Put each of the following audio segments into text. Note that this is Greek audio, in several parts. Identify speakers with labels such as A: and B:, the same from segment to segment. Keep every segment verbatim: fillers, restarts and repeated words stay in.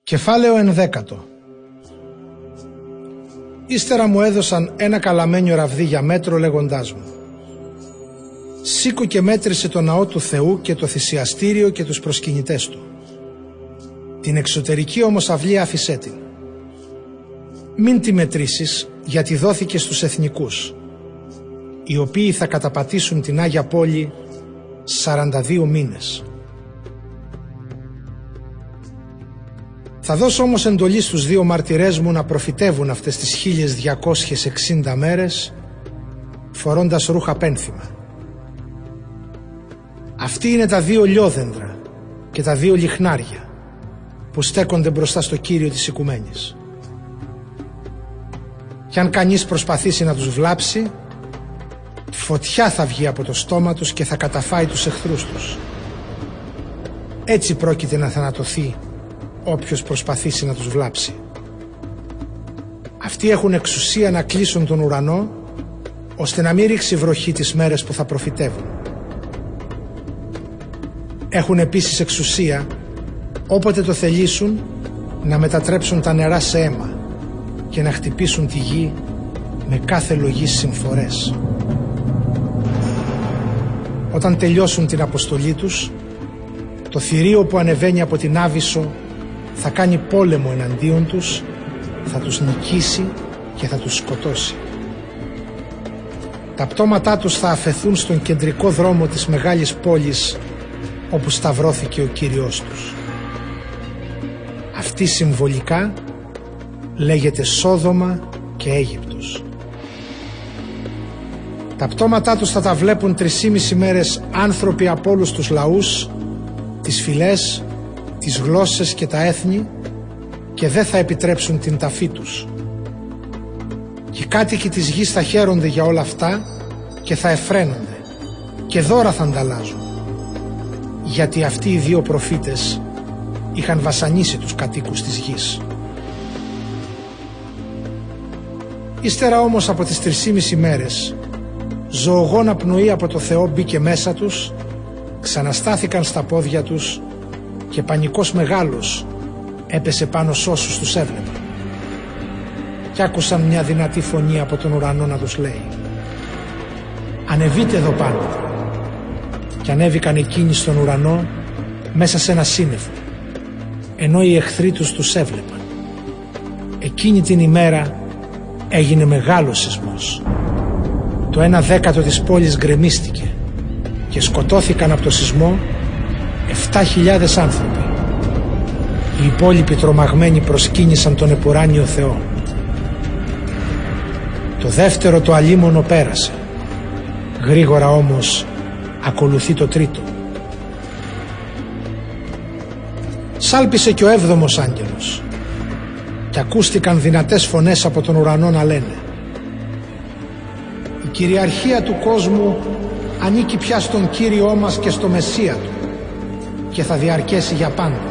A: Κεφάλαιο ενδέκατο. Ύστερα μου έδωσαν ένα καλαμένιο ραβδί για μέτρο, λέγοντάς μου: σήκω και μέτρησε το ναό του Θεού και το θυσιαστήριο και τους προσκυνητές του. Την εξωτερική όμως αυλή άφησέ την. Μην τη μετρήσεις, γιατί δόθηκε στους εθνικούς, οι οποίοι θα καταπατήσουν την Άγια Πόλη σαράντα δύο μήνες. Θα δώσω όμως εντολή στους δύο μαρτυρές μου να προφητεύουν αυτές τις χίλιες διακόσιες εξήντα μέρες, φορώντας ρούχα πένθυμα. Αυτοί είναι τα δύο λιόδεντρα και τα δύο λιχνάρια που στέκονται μπροστά στο Κύριο της Οικουμένης. Κι αν κανείς προσπαθήσει να τους βλάψει, φωτιά θα βγει από το στόμα τους και θα καταφάει τους εχθρούς τους. Έτσι πρόκειται να θανατωθεί όποιος προσπαθήσει να τους βλάψει. Αυτοί έχουν εξουσία να κλείσουν τον ουρανό, ώστε να μην ρίξει βροχή τις μέρες που θα προφητεύουν. Έχουν επίσης εξουσία, όποτε το θελήσουν, να μετατρέψουν τα νερά σε αίμα και να χτυπήσουν τη γη με κάθε λογής συμφορές. Όταν τελειώσουν την αποστολή τους, το θηρίο που ανεβαίνει από την Άβυσσο θα κάνει πόλεμο εναντίον τους, θα τους νικήσει και θα τους σκοτώσει. Τα πτώματά τους θα αφεθούν στον κεντρικό δρόμο της μεγάλης πόλης, όπου σταυρώθηκε ο Κύριος τους. Αυτή συμβολικά λέγεται Σόδομα και Αίγυπτος. Τα πτώματά τους θα τα βλέπουν τρισήμιση μέρες άνθρωποι από όλους τους λαούς, τις φυλές, τις γλώσσες και τα έθνη, και δεν θα επιτρέψουν την ταφή τους. Και οι κάτοικοι της γης θα χαίρονται για όλα αυτά και θα εφραίνονται και δώρα θα ανταλλάζουν, γιατί αυτοί οι δύο προφήτες είχαν βασανίσει τους κατοίκους της γης. Ύστερα όμως από τις τρισήμιση μέρες, ζωογόνα πνοή από το Θεό μπήκε μέσα τους, ξαναστάθηκαν στα πόδια τους και πανικός μεγάλος έπεσε πάνω σ' όσους τους έβλεπαν. Κι άκουσαν μια δυνατή φωνή από τον ουρανό να τους λέει: ανεβείτε εδώ πάνω. Κι ανέβηκαν εκείνοι στον ουρανό μέσα σε ένα σύννεφο, ενώ οι εχθροί τους τους έβλεπαν. Εκείνη την ημέρα έγινε μεγάλος σεισμός. Το ένα δέκατο της πόλης γκρεμίστηκε και σκοτώθηκαν από το σεισμό εφτά χιλιάδες άνθρωποι. Οι υπόλοιποι τρομαγμένοι προσκύνησαν τον επουράνιο Θεό. Το δεύτερο το αλίμονο πέρασε. Γρήγορα όμως ακολουθεί το τρίτο. Σάλπισε και ο έβδομος άγγελος και ακούστηκαν δυνατές φωνές από τον ουρανό να λένε: η κυριαρχία του κόσμου ανήκει πια στον Κύριό μας και στο Μεσσία του και θα διαρκέσει για πάντα.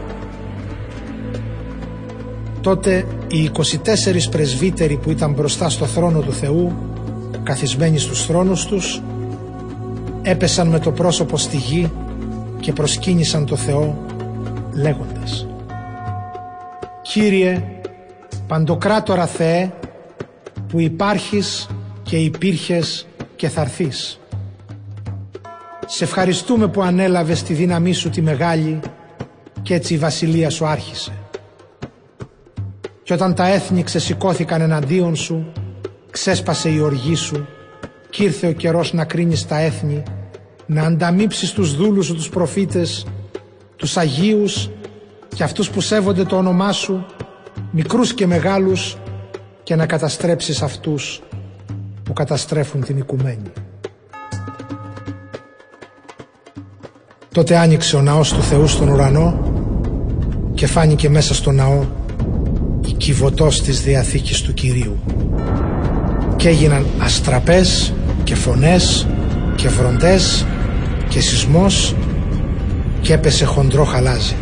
A: Τότε οι είκοσι τέσσερις πρεσβύτεροι που ήταν μπροστά στο θρόνο του Θεού, καθισμένοι στους θρόνους τους, έπεσαν με το πρόσωπο στη γη και προσκύνησαν το Θεό λέγοντας: Κύριε, Παντοκράτορα Θεέ, που υπάρχεις και υπήρχες και θα έρθεις, σε ευχαριστούμε που ανέλαβες τη δύναμή σου τη μεγάλη και έτσι η βασιλεία σου άρχισε. Και όταν τα έθνη ξεσηκώθηκαν εναντίον σου, ξέσπασε η οργή σου κι ήρθε ο καιρός να κρίνεις τα έθνη, να ανταμείψεις τους δούλους σου τους προφήτες, τους Αγίους και αυτούς που σέβονται το όνομά σου, μικρούς και μεγάλους, και να καταστρέψεις αυτούς που καταστρέφουν την οικουμένη. Τότε άνοιξε ο ναός του Θεού στον ουρανό και φάνηκε μέσα στο ναό η κιβωτός της Διαθήκης του Κυρίου. Και έγιναν αστραπές και φωνές και βροντές και σεισμός και έπεσε χοντρό χαλάζι.